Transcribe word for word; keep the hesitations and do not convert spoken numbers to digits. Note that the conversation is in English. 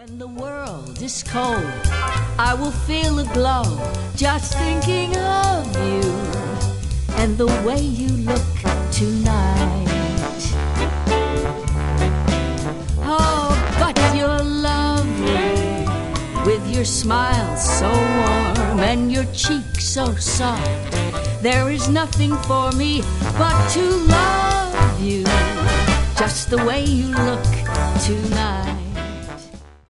When the world is cold, I will feel a glow just thinking of you and the way you look tonight. Oh, but you're lovely with your smile so warm and your cheek so soft. There is nothing for me but to love you just the way you look tonight.